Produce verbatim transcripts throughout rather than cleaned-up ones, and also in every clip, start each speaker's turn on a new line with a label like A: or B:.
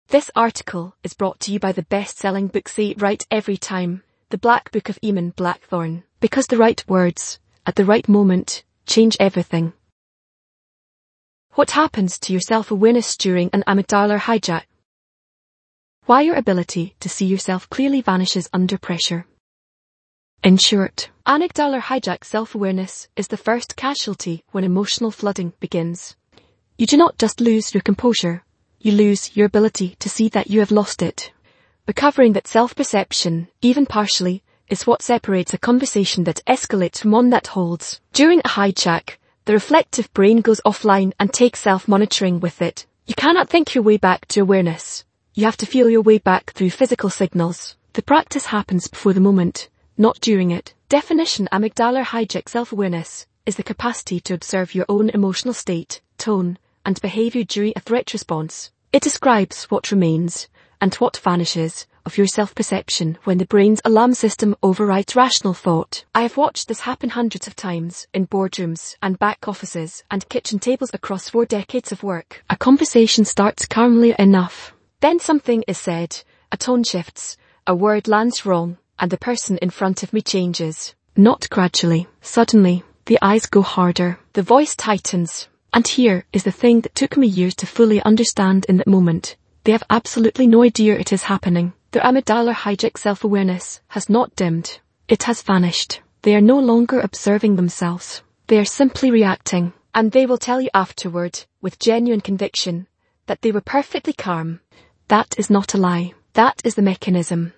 A: This article is brought to you by the best-selling book Say It Right Every Time, The Black Book of Eamon Blackthorne. Because the right words, at the right moment, change everything. What happens to your self-awareness during an amygdala hijack? Why your ability to see yourself clearly vanishes under pressure. In short, amygdala hijack self-awareness is the first casualty when emotional flooding begins. You do not just lose your composure, you lose your ability to see that you have lost it. Recovering that self-perception, even partially, is what separates a conversation that escalates from one that holds. During a hijack, the reflective brain goes offline and takes self-monitoring with it. You cannot think your way back to awareness. You have to feel your way back through physical signals. The practice happens before the moment, not during it. Definition: amygdala hijack self-awareness is the capacity to observe your own emotional state, tone, and behavior during a threat response. It describes what remains and what vanishes of your self-perception when the brain's alarm system overrides rational thought. I have watched this happen hundreds of times in boardrooms and back offices and kitchen tables across four decades of work. A conversation starts calmly enough. Then something is said, a tone shifts, a word lands wrong, and the person in front of me changes. Not gradually. Suddenly, the eyes go harder, the voice tightens. And here is the thing that took me years to fully understand in that moment. They have absolutely no idea it is happening. Their amygdala hijack self-awareness has not dimmed. It has vanished. They are no longer observing themselves. They are simply reacting. And they will tell you afterward, with genuine conviction, that they were perfectly calm. That is not a lie. That is the mechanism.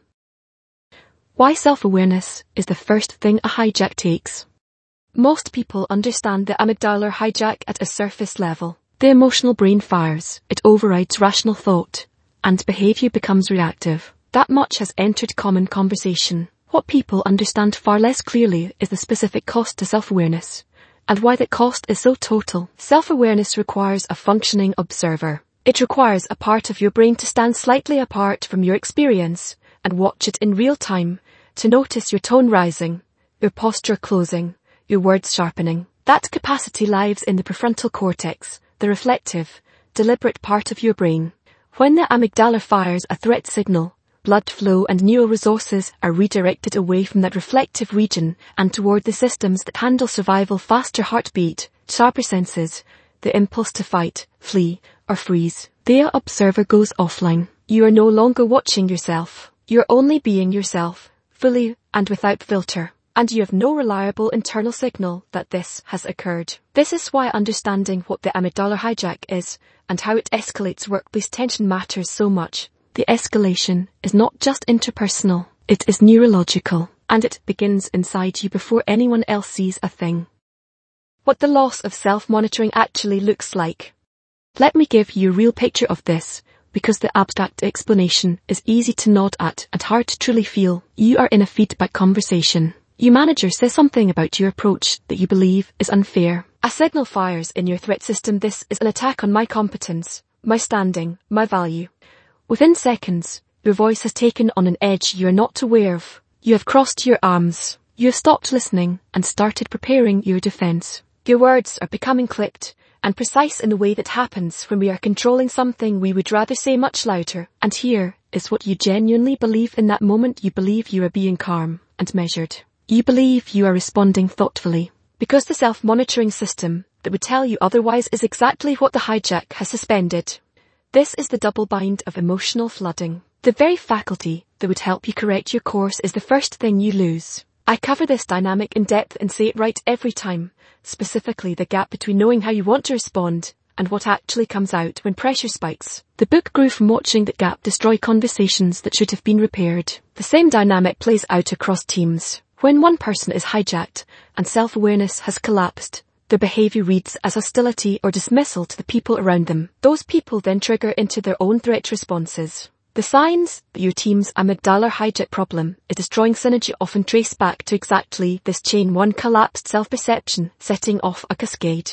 A: Why self-awareness is the first thing a hijack takes. Most people understand the amygdala hijack at a surface level. The emotional brain fires, it overrides rational thought, and behavior becomes reactive. That much has entered common conversation. What people understand far less clearly is the specific cost to self-awareness, and why that cost is so total. Self-awareness requires a functioning observer. It requires a part of your brain to stand slightly apart from your experience and watch it in real time, to notice your tone rising, your posture closing, your words sharpening. That capacity lies in the prefrontal cortex, the reflective, deliberate part of your brain. When the amygdala fires a threat signal, blood flow and neural resources are redirected away from that reflective region and toward the systems that handle survival: faster heartbeat, sharper senses, the impulse to fight, flee, or freeze. The observer goes offline. You are no longer watching yourself. You're only being yourself, fully and without filter. And you have no reliable internal signal that this has occurred. This is why understanding what the amygdala hijack is and how it escalates workplace tension matters so much. The escalation is not just interpersonal, it is neurological, and it begins inside you before anyone else sees a thing. What the loss of self-monitoring actually looks like. Let me give you a real picture of this, because the abstract explanation is easy to nod at and hard to truly feel. You are in a feedback conversation. Your manager says something about your approach that you believe is unfair. A signal fires in your threat system: this is an attack on my competence, my standing, my value. Within seconds, your voice has taken on an edge you are not aware of. You have crossed your arms. You have stopped listening and started preparing your defense. Your words are becoming clipped and precise in a way that happens when we are controlling something we would rather say much louder. And here is what you genuinely believe in that moment. You believe you are being calm and measured. You believe you are responding thoughtfully, because the self-monitoring system that would tell you otherwise is exactly what the hijack has suspended. This is the double bind of emotional flooding. The very faculty that would help you correct your course is the first thing you lose. I cover this dynamic in depth and Say It Right Every Time, specifically the gap between knowing how you want to respond and what actually comes out when pressure spikes. The book grew from watching that gap destroy conversations that should have been repaired. The same dynamic plays out across teams. When one person is hijacked and self-awareness has collapsed, their behavior reads as hostility or dismissal to the people around them. Those people then trigger into their own threat responses. The signs that your team's amygdala hijack problem is destroying synergy often trace back to exactly this chain: one collapsed self-perception setting off a cascade.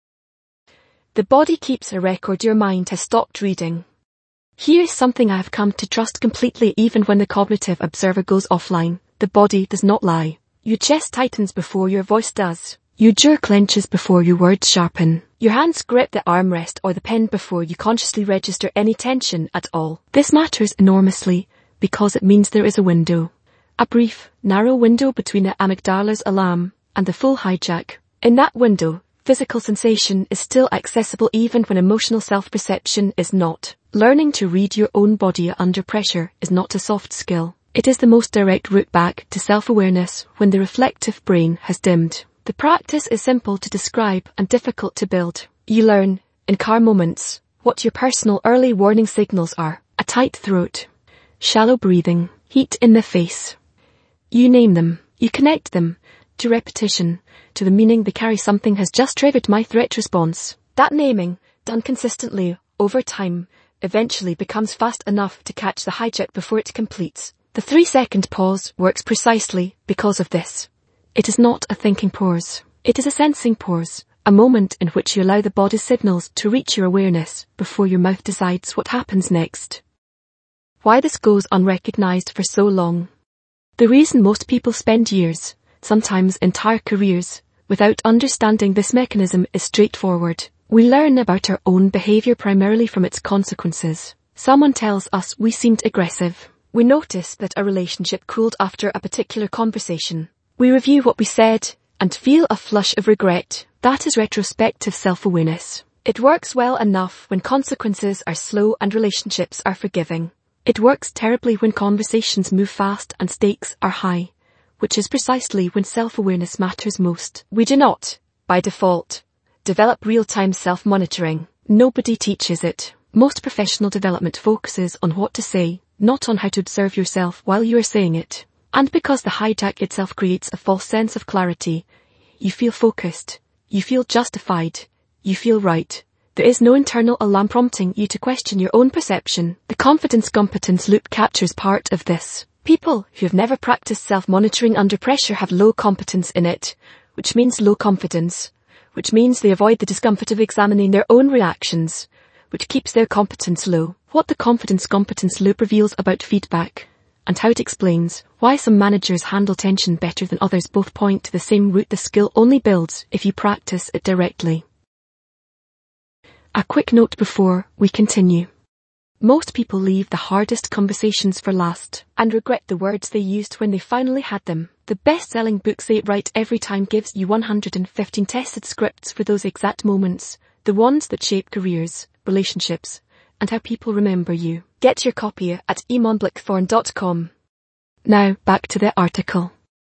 A: The body keeps a record your mind has stopped reading. Here's something I have come to trust completely: even when the cognitive observer goes offline, the body does not lie. Your chest tightens before your voice does. Your jaw clenches before your words sharpen. Your hands grip the armrest or the pen before you consciously register any tension at all. This matters enormously because it means there is a window. A brief, narrow window between the amygdala's alarm and the full hijack. In that window, physical sensation is still accessible even when emotional self-perception is not. Learning to read your own body under pressure is not a soft skill. It is the most direct route back to self-awareness when the reflective brain has dimmed. The practice is simple to describe and difficult to build. You learn, in car moments, what your personal early warning signals are. A tight throat, shallow breathing, heat in the face. You name them, you connect them to repetition, to the meaning they carry. Something has just triggered my threat response. That naming, done consistently, over time, eventually becomes fast enough to catch the hijack before it completes. The three-second pause works precisely because of this. It is not a thinking pause. It is a sensing pause, a moment in which you allow the body's signals to reach your awareness before your mouth decides what happens next. Why this goes unrecognized for so long? The reason most people spend years, sometimes entire careers, without understanding this mechanism is straightforward. We learn about our own behavior primarily from its consequences. Someone tells us we seemed aggressive. We notice that a relationship cooled after a particular conversation. We review what we said and feel a flush of regret. That is retrospective self-awareness. It works well enough when consequences are slow and relationships are forgiving. It works terribly when conversations move fast and stakes are high, which is precisely when self-awareness matters most. We do not, by default, develop real-time self-monitoring. Nobody teaches it. Most professional development focuses on what to say, not on how to observe yourself while you are saying it. And because the hijack itself creates a false sense of clarity, you feel focused, you feel justified, you feel right. There is no internal alarm prompting you to question your own perception. The confidence-competence loop captures part of this. People who have never practiced self-monitoring under pressure have low competence in it, which means low confidence, which means they avoid the discomfort of examining their own reactions, which keeps their competence low. What the confidence-competence loop reveals about feedback, and how it explains why some managers handle tension better than others, both point to the same root. The skill only builds if you practice it directly. A quick note before we continue. Most people leave the hardest conversations for last and regret the words they used when they finally had them. The best-selling book Say It Right Every Time gives you one hundred fifteen tested scripts for those exact moments, the ones that shape careers, relationships, and how people remember you. Get your copy at eamon blackthorn dot com. Now, back to the article.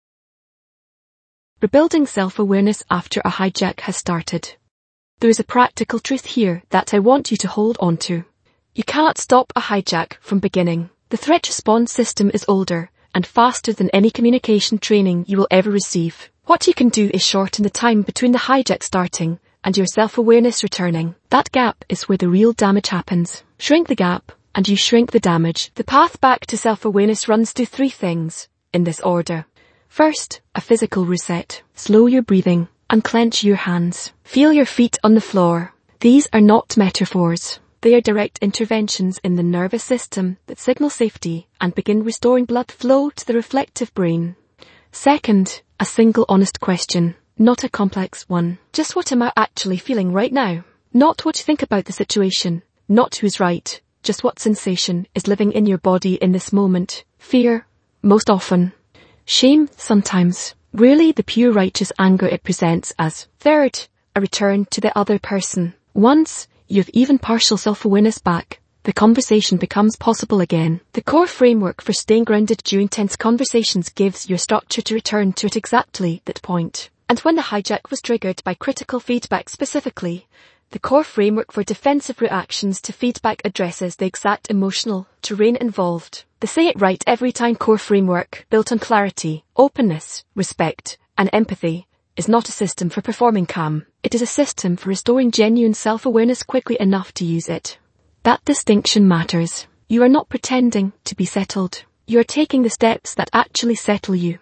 A: Rebuilding self-awareness after a hijack has started. There is a practical truth here that I want you to hold on to. You cannot stop a hijack from beginning. The threat response system is older and faster than any communication training you will ever receive. What you can do is shorten the time between the hijack starting and your self-awareness returning. That gap is where the real damage happens. Shrink the gap, and you shrink the damage. The path back to self-awareness runs through three things, in this order. First, a physical reset. Slow your breathing, unclench your hands. Feel your feet on the floor. These are not metaphors. They are direct interventions in the nervous system that signal safety and begin restoring blood flow to the reflective brain. Second, a single honest question. Not a complex one. Just what am I actually feeling right now? Not what you think about the situation. Not who's right. Just what sensation is living in your body in this moment. Fear, most often. Shame, sometimes. Really the pure righteous anger it presents as. Third, a return to the other person. Once you have even partial self-awareness back, the conversation becomes possible again. The core framework for staying grounded during tense conversations gives you a structure to return to at exactly that point. And when the hijack was triggered by critical feedback specifically, the core framework for defensive reactions to feedback addresses the exact emotional terrain involved. The Say It Right Every Time core framework, built on clarity, openness, respect, and empathy, is not a system for performing calm. It is a system for restoring genuine self-awareness quickly enough to use it. That distinction matters. You are not pretending to be settled. You are taking the steps that actually settle you.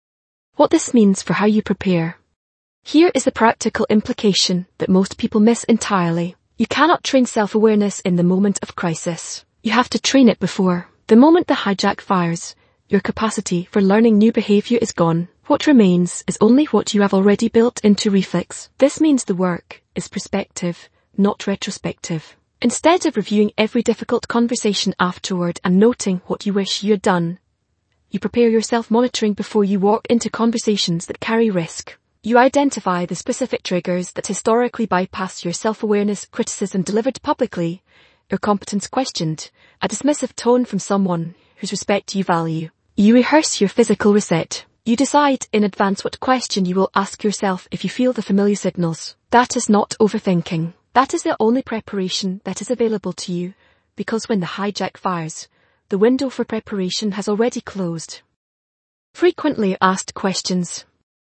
A: What this means for how you prepare. Here is the practical implication that most people miss entirely. You cannot train self-awareness in the moment of crisis. You have to train it before. The moment the hijack fires, your capacity for learning new behavior is gone. What remains is only what you have already built into reflex. This means the work is perspective, not retrospective. Instead of reviewing every difficult conversation afterward and noting what you wish you had done, you prepare your self-monitoring before you walk into conversations that carry risk. You identify the specific triggers that historically bypass your self-awareness, criticism delivered publicly, your competence questioned, a dismissive tone from someone whose respect you value. You rehearse your physical reset. You decide in advance what question you will ask yourself if you feel the familiar signals. That is not overthinking. That is the only preparation that is available to you, because when the hijack fires, the window for preparation has already closed. Frequently asked questions.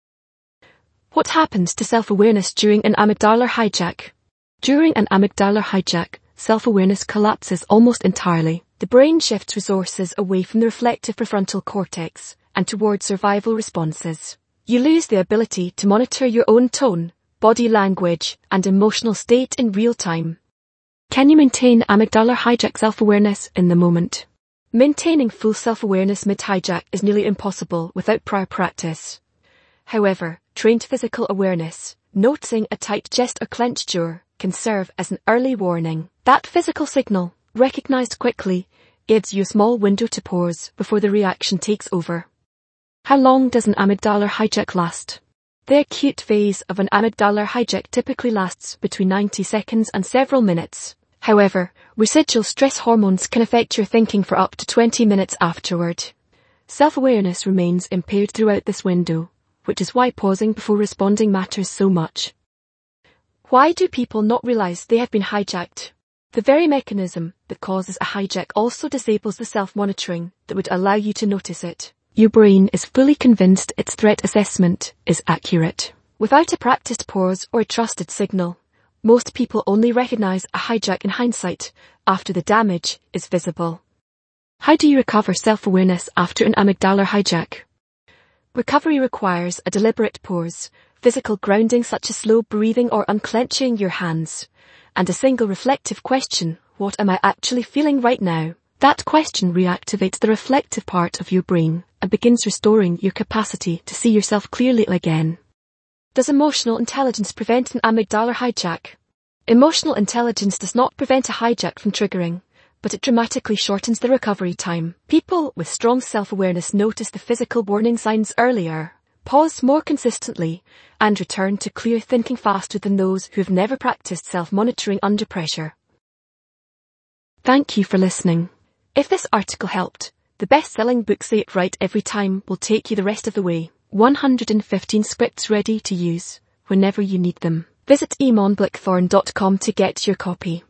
A: What happens to self-awareness during an amygdala hijack? During an amygdala hijack, self-awareness collapses almost entirely. The brain shifts resources away from the reflective prefrontal cortex and towards survival responses. You lose the ability to monitor your own tone, body language, and emotional state in real time. Can you maintain amygdala hijack self-awareness in the moment? Maintaining full self-awareness mid-hijack is nearly impossible without prior practice. However, trained physical awareness, noticing a tight chest or clenched jaw, can serve as an early warning. That physical signal, recognized quickly, gives you a small window to pause before the reaction takes over. How long does an amygdala hijack last? The acute phase of an amygdala hijack typically lasts between ninety seconds and several minutes. However, residual stress hormones can affect your thinking for up to twenty minutes afterward. Self-awareness remains impaired throughout this window, which is why pausing before responding matters so much. Why do people not realize they have been hijacked? The very mechanism that causes a hijack also disables the self-monitoring that would allow you to notice it. Your brain is fully convinced its threat assessment is accurate. Without a practiced pause or a trusted signal, most people only recognize a hijack in hindsight, after the damage is visible. How do you recover self-awareness after an amygdala hijack? Recovery requires a deliberate pause, physical grounding such as slow breathing or unclenching your hands, and a single reflective question: what am I actually feeling right now? That question reactivates the reflective part of your brain and begins restoring your capacity to see yourself clearly again. Does emotional intelligence prevent an amygdala hijack? Emotional intelligence does not prevent a hijack from triggering, but it dramatically shortens the recovery time. People with strong self-awareness notice the physical warning signs earlier, pause more consistently, and return to clear thinking faster than those who have never practiced self-monitoring under pressure. Thank you for listening. If this article helped, the best-selling book Say It Right Every Time will take you the rest of the way. one hundred fifteen scripts ready to use whenever you need them. Visit eamon blackthorn dot com to get your copy.